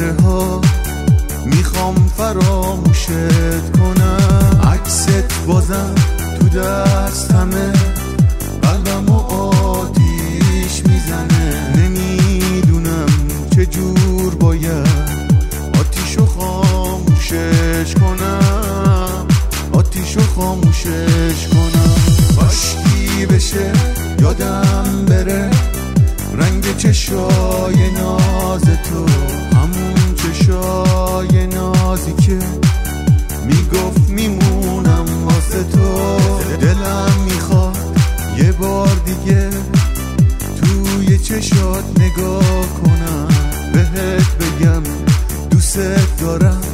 بارها میخوام فراموشت کنم. عکست بازم تو دستمه، قلبمو آتیش میزنه. نمیدونم چجور باید آتیشو خاموشش کنم، آتیشو خاموشش کنم. کاشکی بشه یادم بره رنگ چشای ناز تو، همون چشای نازی که میگفت میمونم واسه تو. دلم میخواد یه بار دیگه توی چشات نگاه کنم، بهت بگم دوست دارم،